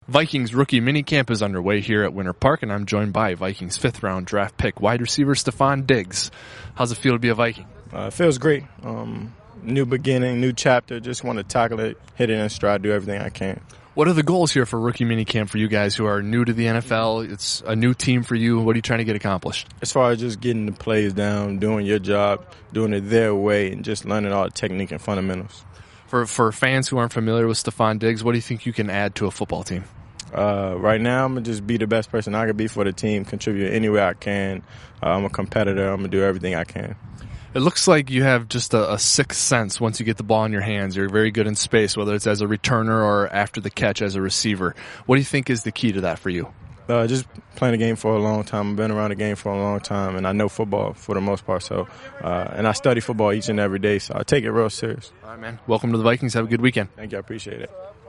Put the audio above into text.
Vikings rookie minicamp is underway here at Winter Park, and I'm joined by Vikings fifth-round draft pick wide receiver Stefon Diggs. How's it feel to be a Viking? It feels great. New beginning, new chapter. Just want to tackle it, hit it in stride, do everything I can. What are the goals here for rookie minicamp for you guys who are new to the NFL? It's a new team for you. What are you trying to get accomplished? As far as just getting the plays down, doing your job, doing it their way, and just learning all the technique and fundamentals. For fans who aren't familiar with Stefon Diggs, what do you think you can add to a football team? Right now, I'm going to just be the best person I can be for the team, contribute any way I can. I'm a competitor. I'm going to do everything I can. It looks like you have just a sixth sense once you get the ball in your hands. You're very good in space, whether it's as a returner or after the catch as a receiver. What do you think is the key to that for you? Just playing the game for a long time. I've been around the game for a long time, and I know football for the most part. So, and I study football each and every day, so I take it real serious. All right, man. Welcome to the Vikings. Have a good weekend. Thank you. I appreciate it.